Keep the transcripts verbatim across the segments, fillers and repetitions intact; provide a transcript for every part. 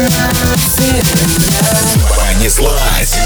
навсегда. Понеслась.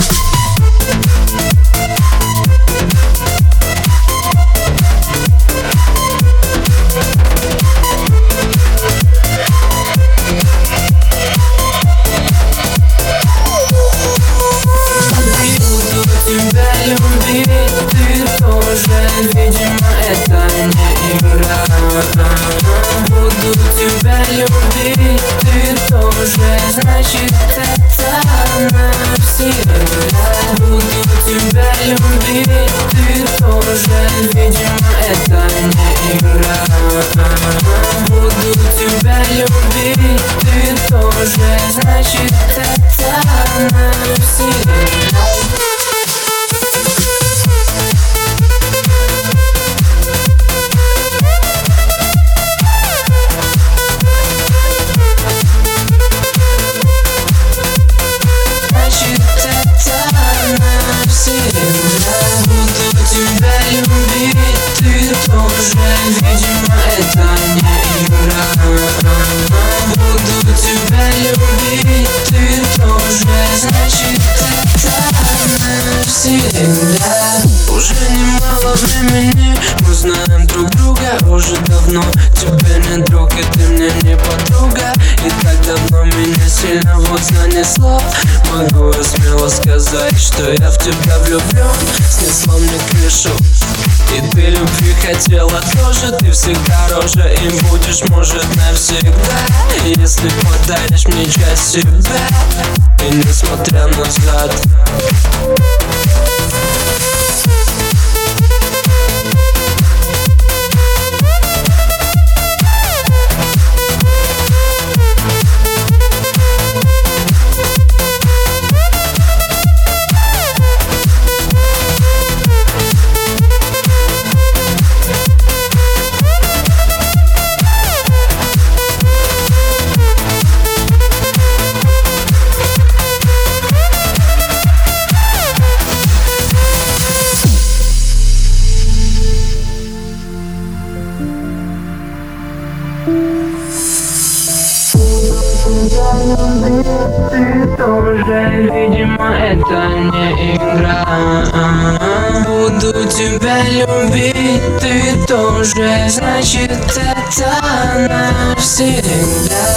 Видимо, это не игра. Буду тебя любить, ты тоже, значит, это навсегда. Буду тебя любить, ты тоже, видимо, это не игра. Буду тебя любить, ты тоже, значит, это навсегда. Буду тебя любить, ты тоже, видимо, это не игра. Буду тебя любить, ты тоже, значит, это навсегда. Уже немало времени мы знаем друг друга. Уже давно тебе не друг, и ты мне не подруга. И так давно меня сильно вот занесло. Могу я смело сказать, что я в тебя влюблен. Снесло мне крышу, и ты любви хотела тоже. Ты всегда роже и будешь, может, навсегда. Если подаришь мне часть себя, и несмотря назад. Ты тоже, видимо, это не игра. Буду тебя любить, ты тоже, значит, это навсегда.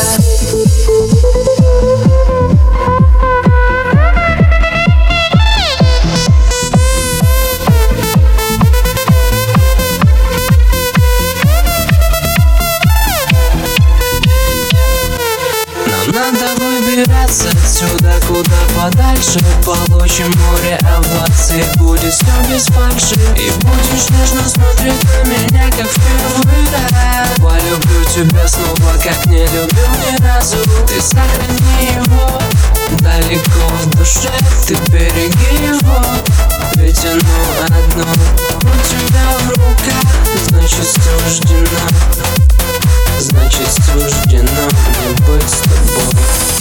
Надо выбираться отсюда куда подальше. Получим море оваций, будет все без фальши. И будешь нежно смотреть на меня, как в первый раз. Полюблю тебя снова, как не любил ни разу. Ты сохрани его далеко в душе, ты береги его. Ведь оно одно у тебя в руках, значит суждено. Значит суждено мне быть с тобой.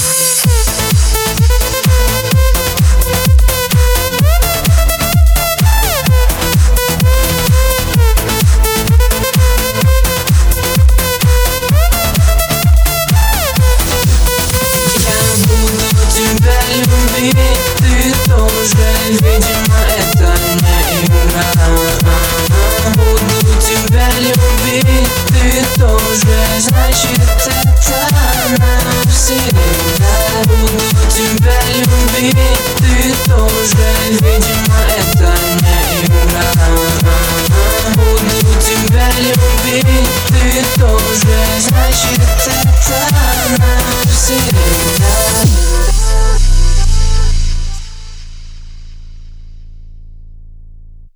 Я буду тебя любить, ты тоже, видимо, это не игра. Буду тебя любить, ты тоже, значит, это навсегда. Буду тебя любить, ты тоже, видимо, это не игра. Буду тебя любить, ты тоже, значит, это навсегда.